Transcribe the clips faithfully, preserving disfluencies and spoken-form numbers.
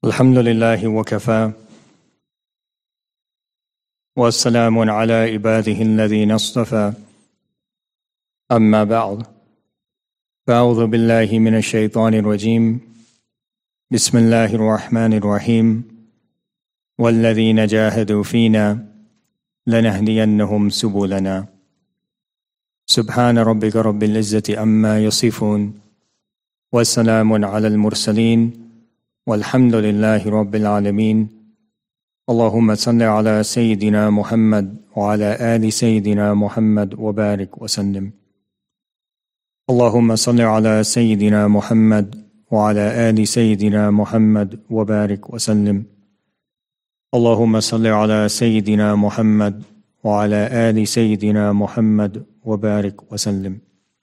الحمد لله وكفى والسلام على عباده الذين اصطفى أما بعد فأعوذ بالله من الشيطان الرجيم بسم الله الرحمن الرحيم والذين جاهدوا فينا لنهدينهم سبلنا سبحان ربك رب العزة عما يصفون والسلام على المرسلين والحمد لله رب العالمين اللهم صل على سيدنا محمد وعلى آل سيدنا محمد وبارك وسلم اللهم صل على سيدنا محمد وعلى آل سيدنا محمد وبارك وسلم اللهم صل على سيدنا محمد وعلى آل سيدنا محمد وبارك وسلم.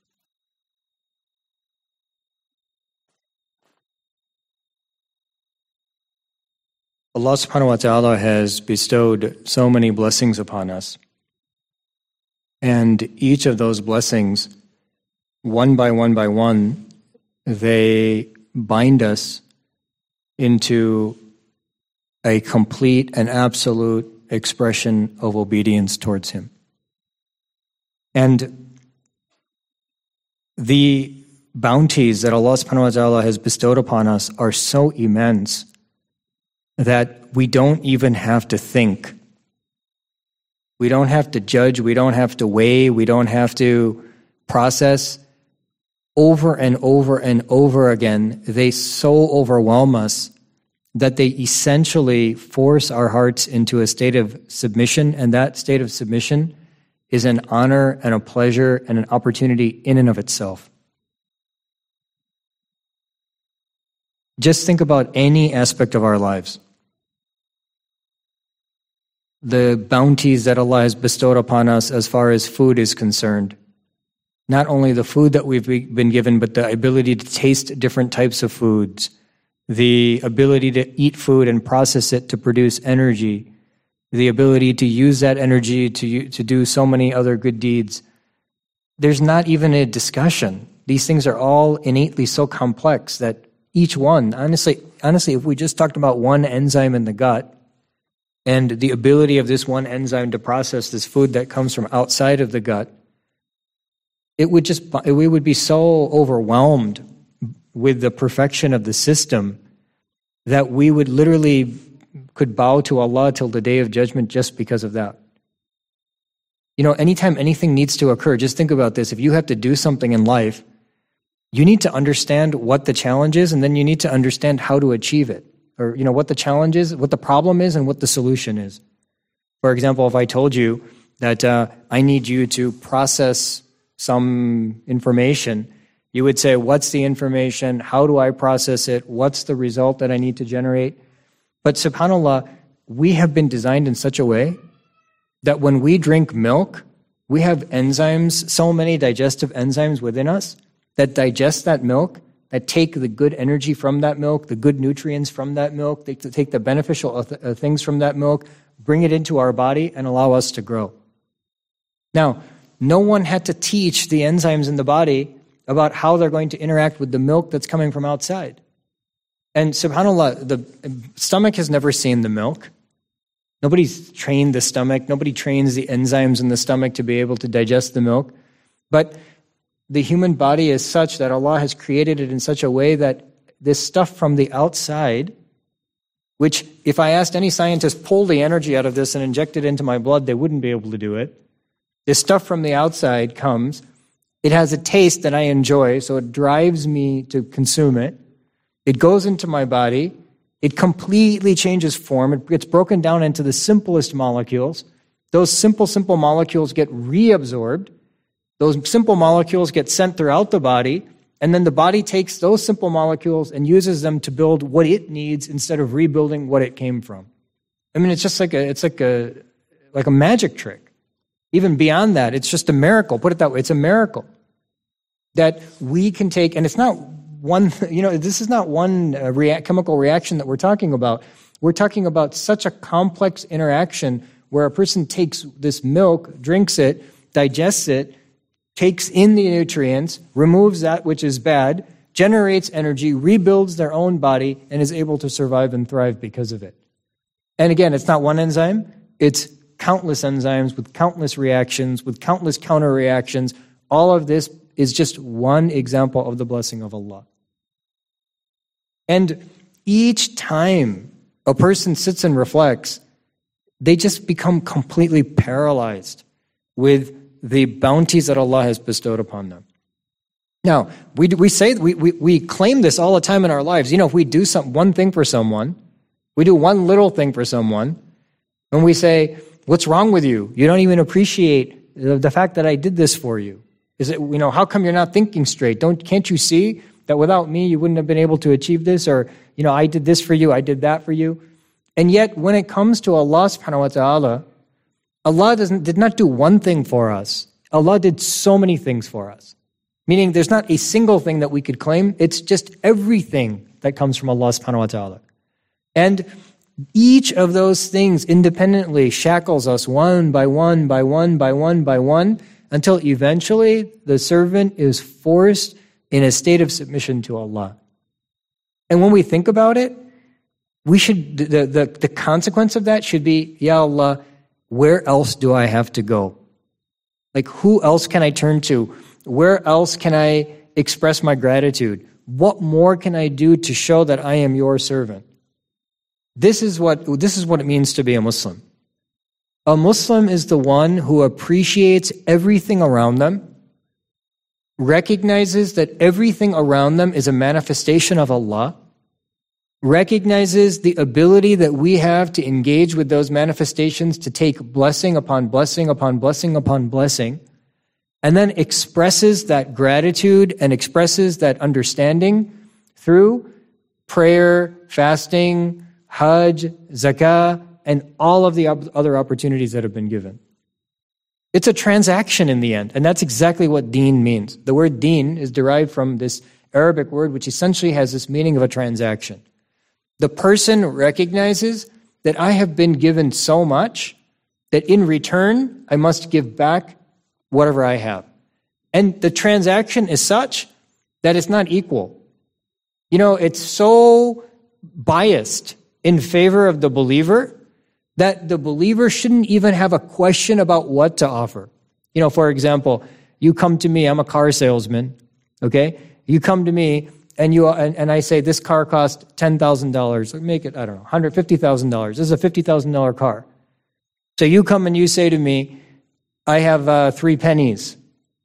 Allah subhanahu wa ta'ala has bestowed so many blessings upon us. And each of those blessings, one by one by one, they bind us into a complete and absolute expression of obedience towards Him. And the bounties that Allah subhanahu wa ta'ala has bestowed upon us are so immense that we don't even have to think. We don't have to judge, we don't have to weigh, we don't have to process. Over and over and over again, they so overwhelm us that they essentially force our hearts into a state of submission, and that state of submission is an honor and a pleasure and an opportunity in and of itself. Just think about any aspect of our lives. The bounties that Allah has bestowed upon us as far as food is concerned. Not only the food that we've been given, but the ability to taste different types of foods, the ability to eat food and process it to produce energy, the ability to use that energy to, to do so many other good deeds. There's not even a discussion. These things are all innately so complex that each one, honestly, honestly, if we just talked about one enzyme in the gut, and the ability of this one enzyme to process this food that comes from outside of the gut, it would just, we would be so overwhelmed with the perfection of the system that we would literally could bow to Allah till the day of judgment just because of that. You know, anytime anything needs to occur, just think about this. If you have to do something in life, you need to understand what the challenge is, and then you need to understand how to achieve it. Or, you know, what the challenge is, what the problem is, and what the solution is. For example, if I told you that uh, I need you to process some information, you would say, what's the information? How do I process it? What's the result that I need to generate? But subhanAllah, we have been designed in such a way that when we drink milk, we have enzymes, so many digestive enzymes within us that digest that milk, that take the good energy from that milk, the good nutrients from that milk, they take the beneficial th- things from that milk, bring it into our body, and allow us to grow. Now, no one had to teach the enzymes in the body about how they're going to interact with the milk that's coming from outside. And subhanAllah, the stomach has never seen the milk. Nobody's trained the stomach. Nobody trains the enzymes in the stomach to be able to digest the milk. But the human body is such that Allah has created it in such a way that this stuff from the outside, which if I asked any scientist, pull the energy out of this and inject it into my blood, they wouldn't be able to do it. This stuff from the outside comes. It has a taste that I enjoy, so it drives me to consume it. It goes into my body. It completely changes form. It gets broken down into the simplest molecules. Those simple, simple molecules get reabsorbed. Those simple molecules get sent throughout the body, and then the body takes those simple molecules and uses them to build what it needs instead of rebuilding what it came from. I mean, it's just like a, it's like a, like a magic trick. Even beyond that, it's just a miracle. Put it that way, it's a miracle that we can take, and it's not one, you know, this is not one uh, rea- chemical reaction that we're talking about. We're talking about such a complex interaction where a person takes this milk, drinks it, digests it, takes in the nutrients, removes that which is bad, generates energy, rebuilds their own body, and is able to survive and thrive because of it. And again, it's not one enzyme, it's countless enzymes with countless reactions, with countless counter reactions. All of this is just one example of the blessing of Allah. And each time a person sits and reflects, they just become completely paralyzed with the bounties that Allah has bestowed upon them. Now, we we say we, we we claim this all the time in our lives. You know, if we do some one thing for someone, we do one little thing for someone, and we say, "What's wrong with you? You don't even appreciate the, the fact that I did this for you. Is it, you know, how come you're not thinking straight? Don't can't you see that without me you wouldn't have been able to achieve this? Or, you know, I did this for you, I did that for you." And yet, when it comes to Allah subhanahu wa ta'ala, Allah doesn't did not do one thing for us. Allah did so many things for us. Meaning there's not a single thing that we could claim. It's just everything that comes from Allah subhanahu wa ta'ala. And each of those things independently shackles us one by one, by one, by one, by one, until eventually the servant is forced in a state of submission to Allah. And when we think about it, we should the, the, the consequence of that should be, Ya Allah, where else do I have to go? Like, who else can I turn to? Where else can I express my gratitude? What more can I do to show that I am your servant? This is what this is what it means to be a Muslim. A Muslim is the one who appreciates everything around them, recognizes that everything around them is a manifestation of Allah, recognizes the ability that we have to engage with those manifestations to take blessing upon blessing upon blessing upon blessing, and then expresses that gratitude and expresses that understanding through prayer, fasting, Hajj, Zakah, and all of the other opportunities that have been given. It's a transaction in the end, and that's exactly what deen means. The word deen is derived from this Arabic word, which essentially has this meaning of a transaction. The person recognizes that I have been given so much that in return, I must give back whatever I have. And the transaction is such that it's not equal. You know, it's so biased in favor of the believer that the believer shouldn't even have a question about what to offer. You know, for example, you come to me, I'm a car salesman, okay? You come to me and you and, and I say, this car costs ten thousand dollars. Make it, I don't know, one hundred fifty thousand dollars. This is a fifty thousand dollars car. So you come and you say to me, I have uh, three pennies.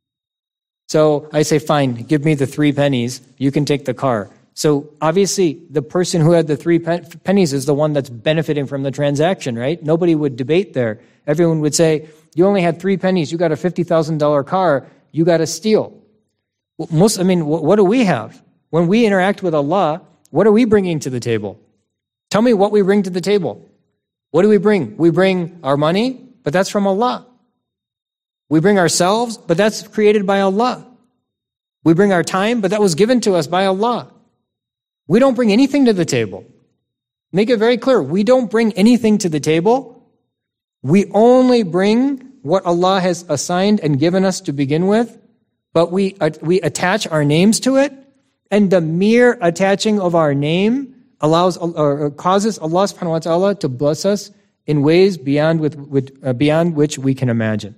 So I say, fine, give me the three pennies. You can take the car. So obviously, the person who had the three pen- pennies is the one that's benefiting from the transaction, right? Nobody would debate there. Everyone would say, you only had three pennies. You got a fifty thousand dollars car. You got to steal. Well, most, I mean, what, what do we have? When we interact with Allah, what are we bringing to the table? Tell me what we bring to the table. What do we bring? We bring our money, but that's from Allah. We bring ourselves, but that's created by Allah. We bring our time, but that was given to us by Allah. We don't bring anything to the table. Make it very clear. We don't bring anything to the table. We only bring what Allah has assigned and given us to begin with, but we, uh, we attach our names to it, and the mere attaching of our name allows or causes Allah subhanahu wa ta'ala to bless us in ways beyond with, with uh, beyond which we can imagine.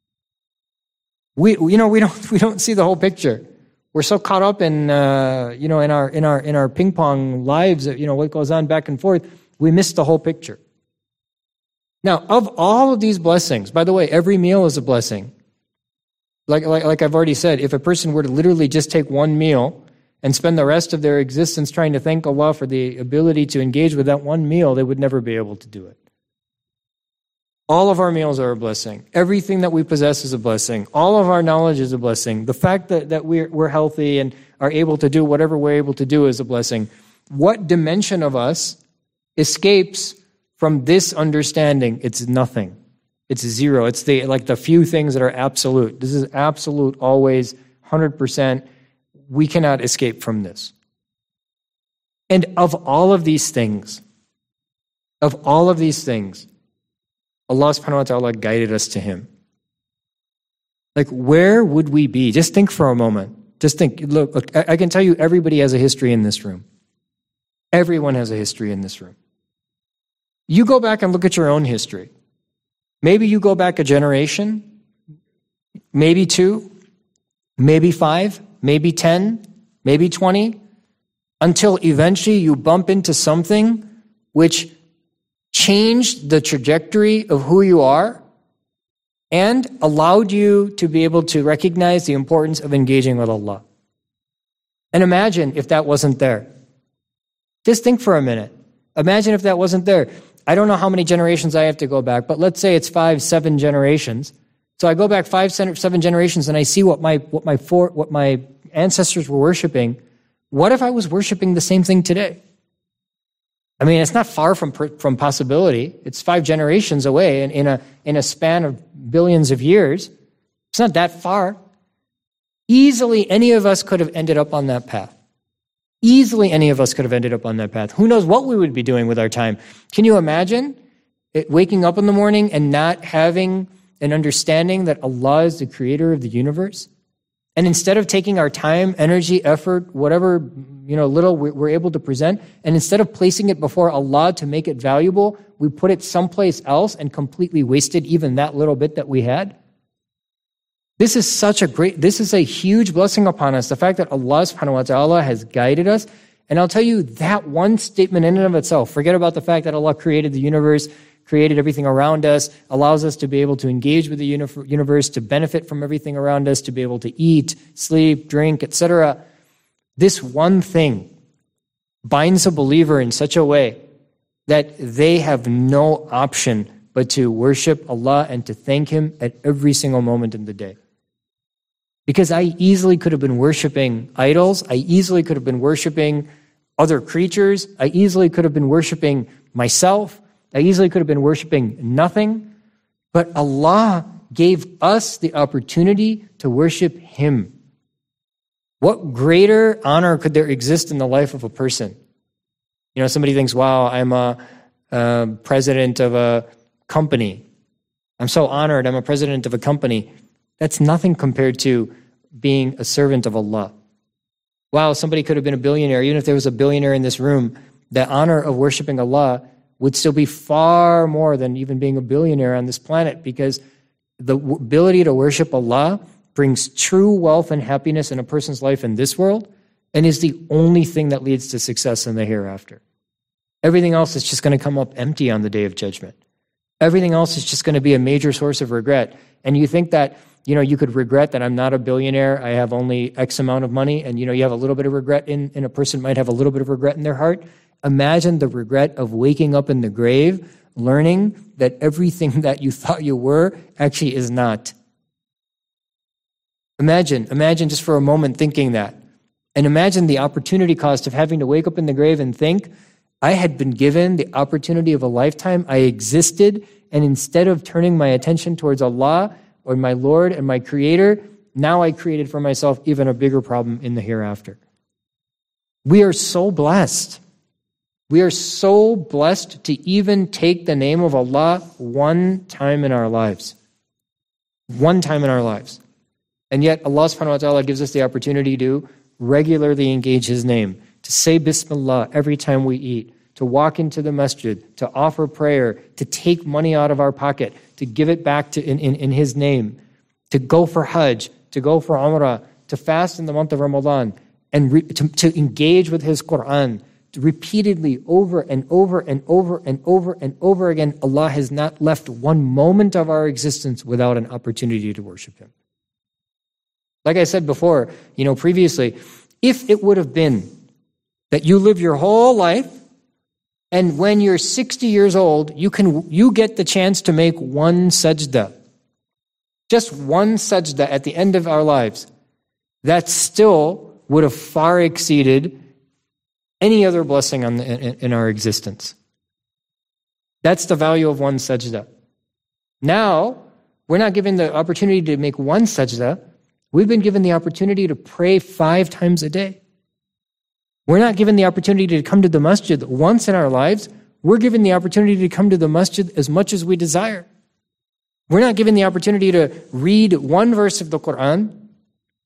We you know we don't we don't see the whole picture. We're so caught up in uh, you know in our in our in our ping pong lives, you know what goes on back and forth. We miss the whole picture. Now, of all of these blessings, by the way, every meal is a blessing. Like like like I've already said, if a person were to literally just take one meal and spend the rest of their existence trying to thank Allah for the ability to engage with that one meal, they would never be able to do it. All of our meals are a blessing. Everything that we possess is a blessing. All of our knowledge is a blessing. The fact that, that we're, we're healthy and are able to do whatever we're able to do is a blessing. What dimension of us escapes from this understanding? It's nothing. It's zero. It's the like the few things that are absolute. This is absolute, always, one hundred percent. We cannot escape from this. And of all of these things, of all of these things, Allah subhanahu wa ta'ala guided us to Him. Like, where would we be? Just think for a moment. Just think, look, look, I can tell you everybody has a history in this room. Everyone has a history in this room. You go back and look at your own history. Maybe you go back a generation, maybe two, maybe five, maybe ten, maybe twenty, until eventually you bump into something which changed the trajectory of who you are and allowed you to be able to recognize the importance of engaging with Allah. And imagine if that wasn't there. Just think for a minute. Imagine if that wasn't there. I don't know how many generations I have to go back, but let's say it's five, seven generations. So I go back five, seven generations and I see what my what my four, what my ancestors were worshiping. What if I was worshiping the same thing today? I mean, it's not far from from possibility. It's five generations away in, in a in a span of billions of years. It's not that far. Easily, any of us could have ended up on that path. Easily, any of us could have ended up on that path. Who knows what we would be doing with our time? Can you imagine it, waking up in the morning and not having an understanding that Allah is the creator of the universe? And instead of taking our time, energy, effort, whatever, you know, little we're able to present, and instead of placing it before Allah to make it valuable, we put it someplace else and completely wasted even that little bit that we had. This is such a great, this is a huge blessing upon us, the fact that Allah subhanahu wa ta'ala has guided us. And I'll tell you, that one statement in and of itself, forget about the fact that Allah created the universe, created everything around us, allows us to be able to engage with the universe, to benefit from everything around us, to be able to eat, sleep, drink, et cetera. This one thing binds a believer in such a way that they have no option but to worship Allah and to thank Him at every single moment in the day. Because I easily could have been worshiping idols, I easily could have been worshiping other creatures, I easily could have been worshiping myself, I easily could have been worshiping nothing, but Allah gave us the opportunity to worship Him. What greater honor could there exist in the life of a person? You know, somebody thinks, wow, I'm a, a president of a company. I'm so honored, I'm a president of a company. That's nothing compared to being a servant of Allah. Wow, somebody could have been a billionaire. Even if there was a billionaire in this room, the honor of worshiping Allah would still be far more than even being a billionaire on this planet, because the ability to worship Allah brings true wealth and happiness in a person's life in this world and is the only thing that leads to success in the hereafter. Everything else is just going to come up empty on the day of judgment. Everything else is just going to be a major source of regret. And you think that, you know, you could regret that I'm not a billionaire, I have only X amount of money, and, you know, you have a little bit of regret in, and a person might have a little bit of regret in their heart. Imagine the regret of waking up in the grave, learning that everything that you thought you were actually is not. Imagine, imagine just for a moment thinking that. And imagine the opportunity cost of having to wake up in the grave and think, I had been given the opportunity of a lifetime, I existed, and instead of turning my attention towards Allah or my Lord and my Creator, now I created for myself even a bigger problem in the hereafter. We are so blessed. We are so blessed to even take the name of Allah one time in our lives. One time in our lives. And yet Allah subhanahu wa ta'ala gives us the opportunity to regularly engage His name, to say Bismillah every time we eat, to walk into the masjid, to offer prayer, to take money out of our pocket, to give it back to in, in, in His name, to go for Hajj, to go for Umrah, to fast in the month of Ramadan, and re, to, to engage with His Quran, to repeatedly over and over and over and over and over again. Allah has not left one moment of our existence without an opportunity to worship Him. Like I said before, you know, previously, if it would have been that you live your whole life, and when you're sixty years old, you can you get the chance to make one sajda, just one sajda at the end of our lives, that still would have far exceeded any other blessing on the, in, in our existence. That's the value of one sajda. Now, we're not given the opportunity to make one sajda. We've been given the opportunity to pray five times a day. We're not given the opportunity to come to the masjid once in our lives. We're given the opportunity to come to the masjid as much as we desire. We're not given the opportunity to read one verse of the Quran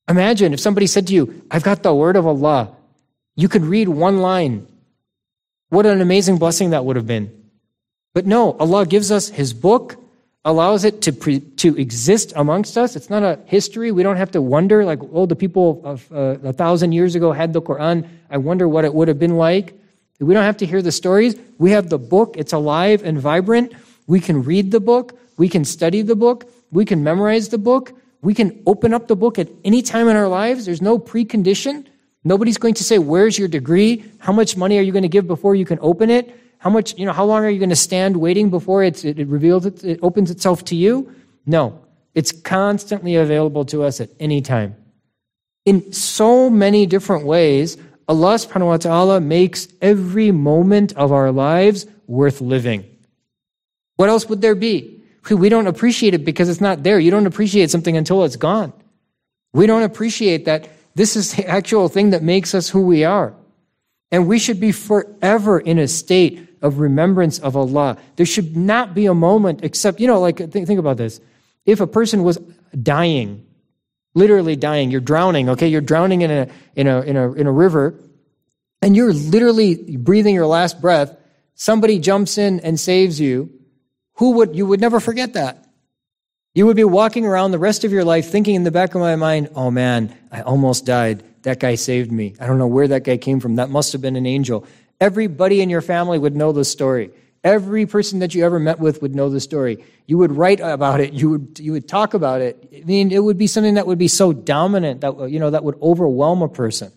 Imagine if somebody said to you, I've got the word of Allah. You could read one line. What an amazing blessing that would have been. But no, Allah gives us His book, allows it to pre, to exist amongst us. It's not a history. We don't have to wonder, like, oh, the people of uh, a thousand years ago had the Quran. I wonder what it would have been like. We don't have to hear the stories. We have the book. It's alive and vibrant. We can read the book. We can study the book. We can memorize the book. We can open up the book at any time in our lives. There's no precondition. Nobody's going to say, where's your degree? How much money are you going to give before you can open it? How much, you know, how long are you going to stand waiting before it's, it, it reveals, it, it opens itself to you? No. It's constantly available to us at any time. In so many different ways, Allah subhanahu wa ta'ala makes every moment of our lives worth living. What else would there be? We don't appreciate it because it's not there. You don't appreciate something until it's gone. We don't appreciate that this is the actual thing that makes us who we are. And we should be forever in a state of remembrance of Allah. There should not be a moment except, you know, like, think, think about this. If a person was dying, literally dying, you're drowning, okay? You're drowning in a, in a, in a, in a river, and you're literally breathing your last breath. Somebody jumps in and saves you. Who would, you would never forget that. You would be walking around the rest of your life thinking in the back of my mind, oh man, I almost died. That guy saved me. I don't know where that guy came from. That must have been an angel. Everybody in your family would know the story. Every person that you ever met with would know the story. You would write about it. You would, you would talk about it. I mean, it would be something that would be so dominant that, you know, that would overwhelm a person.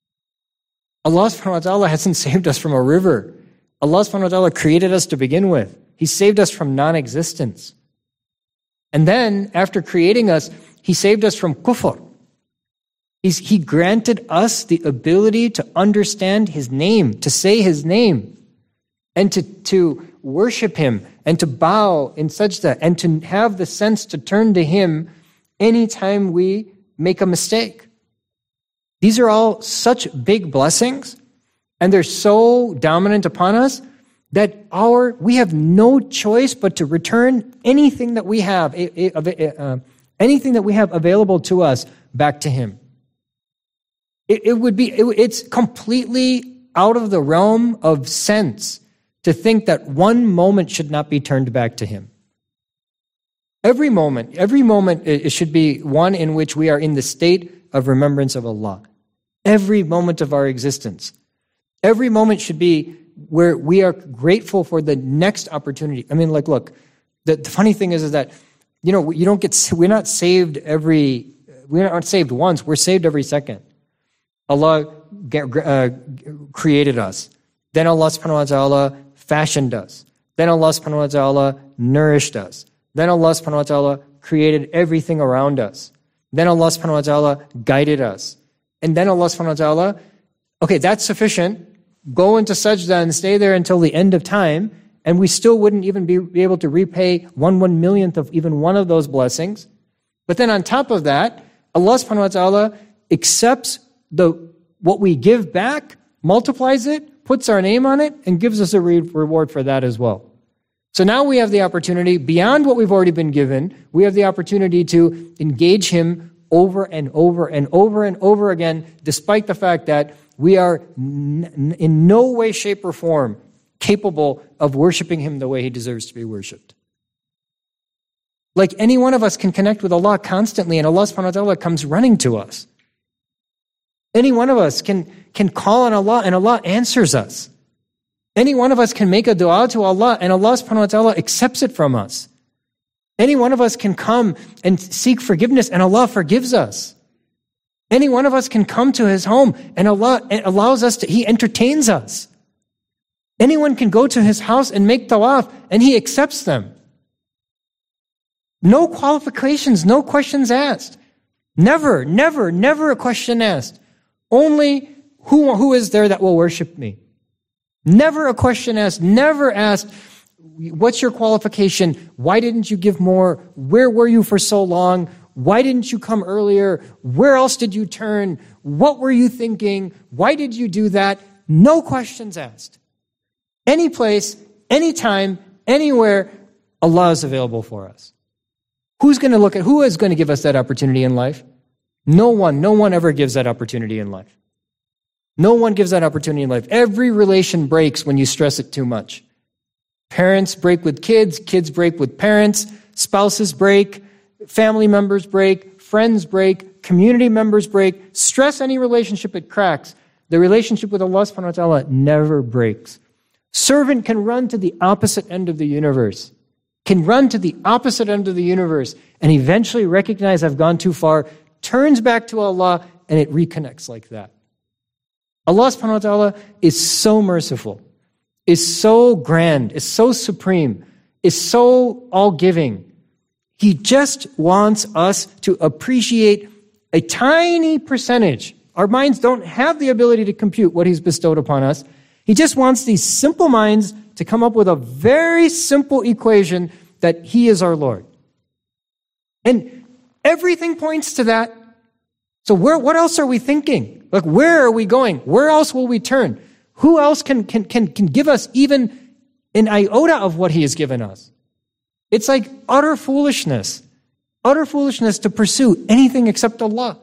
Allah subhanahu wa ta'ala hasn't saved us from a river. Allah subhanahu wa ta'ala created us to begin with. He saved us from non-existence. And then, after creating us, He saved us from kufr. He's, he granted us the ability to understand His name, to say His name, and to, to worship Him, and to bow in sajda, and to have the sense to turn to Him anytime we make a mistake. These are all such big blessings, and they're so dominant upon us that our we have no choice but to return anything that we have, uh, anything that we have available to us back to Him. It, it would be, it, it's completely out of the realm of sense to think that one moment should not be turned back to Him. Every moment, every moment it should be one in which we are in the state of remembrance of Allah. Every moment of our existence. Every moment should be where we are grateful for the next opportunity. I mean, like, look, the, the funny thing is, is that, you know, you don't get, we're not saved every, we're not saved once, we're saved every second. Allah uh, created us. Then Allah subhanahu wa ta'ala fashioned us. Then Allah subhanahu wa ta'ala nourished us. Then Allah subhanahu wa ta'ala created everything around us. Then Allah subhanahu wa ta'ala guided us. And then Allah subhanahu wa ta'ala, okay, that's sufficient. Go into sajda and stay there until the end of time, and we still wouldn't even be, be able to repay one one millionth of even one of those blessings. But then on top of that, Allah subhanahu wa ta'ala accepts the what we give back, multiplies it, puts our name on it, and gives us a re- reward for that as well. So now we have the opportunity, beyond what we've already been given, we have the opportunity to engage Him over and over and over and over again, despite the fact that we are n- in no way, shape, or form capable of worshiping Him the way He deserves to be worshipped. Like, any one of us can connect with Allah constantly, and Allah subhanahu wa ta'ala comes running to us. Any one of us can, can call on Allah, and Allah answers us. Any one of us can make a dua to Allah, and Allah subhanahu wa ta'ala accepts it from us. Any one of us can come and seek forgiveness, and Allah forgives us. Any one of us can come to His home, and Allah allows us to, He entertains us. Anyone can go to His house and make tawaf, and He accepts them. No qualifications, no questions asked. Never, never, never a question asked. Only who, who is there that will worship me? Never a question asked, never asked, what's your qualification? Why didn't you give more? Where were you for so long? Why didn't you come earlier? Where else did you turn? What were you thinking? Why did you do that? No questions asked. Any place, any time, anywhere, Allah is available for us. Who's going to look at, who is going to give us that opportunity in life? No one, no one ever gives that opportunity in life. No one gives that opportunity in life. Every relation breaks when you stress it too much. Parents break with kids, kids break with parents, spouses break, family members break, friends break, community members break. Stress any relationship, it cracks. The relationship with Allah subhanahu wa ta'ala never breaks. Servant can run to the opposite end of the universe, can run to the opposite end of the universe, and eventually recognize I've gone too far, turns back to Allah, and it reconnects like that. Allah subhanahu wa ta'ala is so merciful, is so grand, is so supreme, is so all-giving. He just wants us to appreciate a tiny percentage. Our minds don't have the ability to compute what He's bestowed upon us. He just wants these simple minds to come up with a very simple equation that He is our Lord. And everything points to that. So where, what else are we thinking? Like, where are we going? Where else will we turn? Who else can, can, can, can give us even an iota of what He has given us? It's like utter foolishness. Utter foolishness to pursue anything except Allah.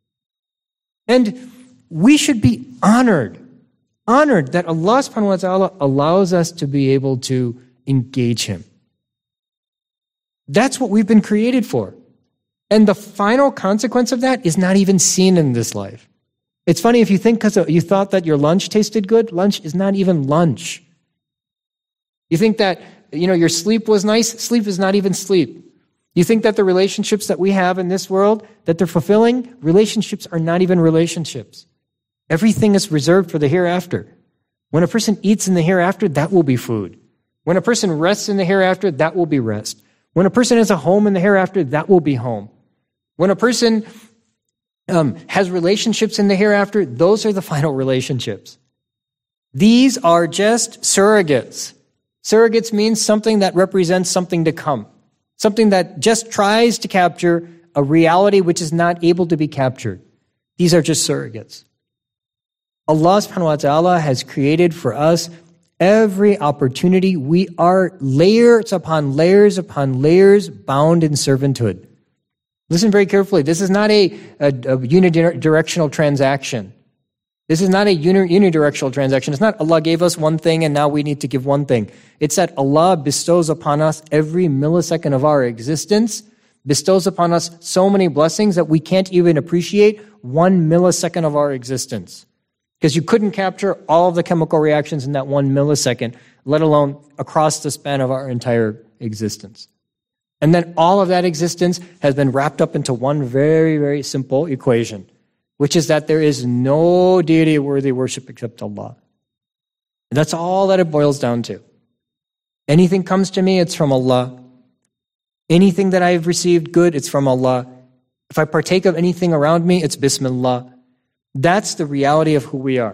And we should be honored, honored that Allah subhanahu wa ta'ala allows us to be able to engage Him. That's what we've been created for. And the final consequence of that is not even seen in this life. It's funny, if you think because you thought that your lunch tasted good, lunch is not even lunch. You think that, you know, your sleep was nice, sleep is not even sleep. You think that the relationships that we have in this world, that they're fulfilling, relationships are not even relationships. Everything is reserved for the hereafter. When a person eats in the hereafter, that will be food. When a person rests in the hereafter, that will be rest. When a person has a home in the hereafter, that will be home. When a person um, has relationships in the hereafter, those are the final relationships. These are just surrogates. Surrogates means something that represents something to come. Something that just tries to capture a reality which is not able to be captured. These are just surrogates. Allah subhanahu wa ta'ala has created for us every opportunity. We are layers upon layers upon layers bound in servanthood. Listen very carefully. This is not a, a, a unidirectional transaction. This is not a uni, unidirectional transaction. It's not Allah gave us one thing and now we need to give one thing. It's that Allah bestows upon us every millisecond of our existence, bestows upon us so many blessings that we can't even appreciate one millisecond of our existence. Because you couldn't capture all of the chemical reactions in that one millisecond, let alone across the span of our entire existence. And then all of that existence has been wrapped up into one very, very simple equation, which is that there is no deity worthy of worship except Allah. And that's all that it boils down to. Anything comes to me, it's from Allah. Anything that I've received good, it's from Allah. If I partake of anything around me, it's Bismillah. That's the reality of who we are.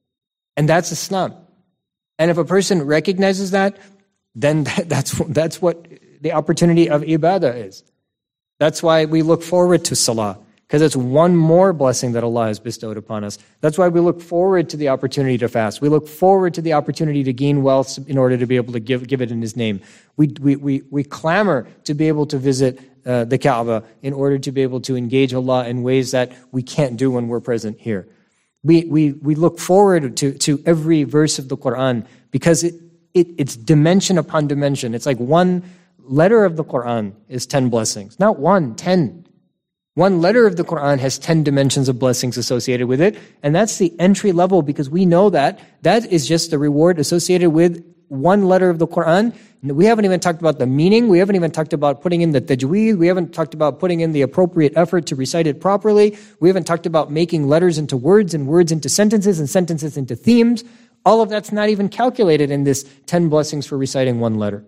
And that's Islam. And if a person recognizes that, then that's, that's what the opportunity of ibadah is. That's why we look forward to salah, because it's one more blessing that Allah has bestowed upon us. That's why we look forward to the opportunity to fast. We look forward to the opportunity to gain wealth in order to be able to give, give it in His name. We, we, we, we clamor to be able to visit uh, the Kaaba in order to be able to engage Allah in ways that we can't do when we're present here. We, we, we look forward to, to every verse of the Quran because it, it, it's dimension upon dimension. It's like one letter of the Quran is ten blessings. Not one, ten. One letter of the Quran has ten dimensions of blessings associated with it, and that's the entry level because we know that that is just the reward associated with one letter of the Quran. We haven't even talked about the meaning. We haven't even talked about putting in the tajweed. We haven't talked about putting in the appropriate effort to recite it properly. We haven't talked about making letters into words and words into sentences and sentences into themes. All of that's not even calculated in this ten blessings for reciting one letter.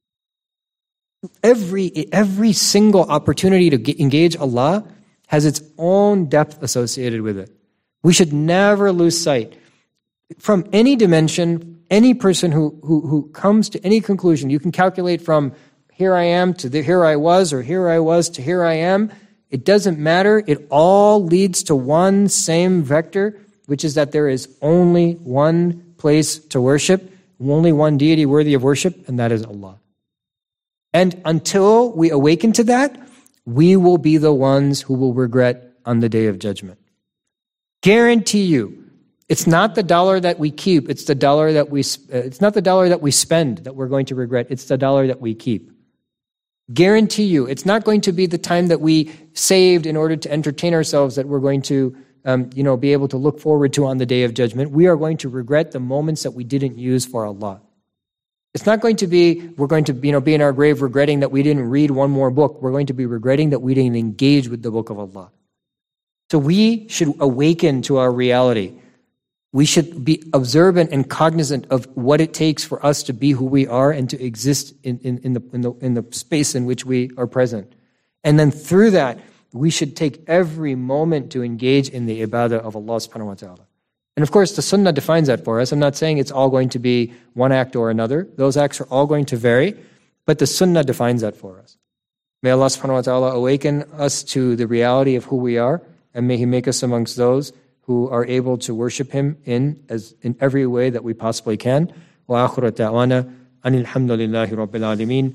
Every, every single opportunity to get, engage Allah has its own depth associated with it. We should never lose sight. From any dimension, any person who, who, who comes to any conclusion, you can calculate from here I am to the, here I was, or here I was to here I am. It doesn't matter. It all leads to one same vector, which is that there is only one place to worship, only one deity worthy of worship, and that is Allah. And until we awaken to that, we will be the ones who will regret on the day of judgment. Guarantee you, it's not the dollar that we keep, it's the dollar that we, uh, it's not the dollar that we spend that we're going to regret, it's the dollar that we keep. Guarantee you, it's not going to be the time that we saved in order to entertain ourselves that we're going to um, you know, be able to look forward to on the day of judgment. We are going to regret the moments that we didn't use for Allah. It's not going to be, we're going to you know, be in our grave regretting that we didn't read one more book. We're going to be regretting that we didn't engage with the book of Allah. So we should awaken to our reality. We should be observant and cognizant of what it takes for us to be who we are and to exist in, in, in, the, in, the, in the space in which we are present. And then through that, we should take every moment to engage in the ibadah of Allah subhanahu wa ta'ala. And of course, the sunnah defines that for us. I'm not saying it's all going to be one act or another. Those acts are all going to vary, but the sunnah defines that for us. May Allah subhanahu wa ta'ala awaken us to the reality of who we are, and may He make us amongst those who are able to worship Him in as in every way that we possibly can. Wa akhiru da'wana anil hamdulillahi rabbil alameen.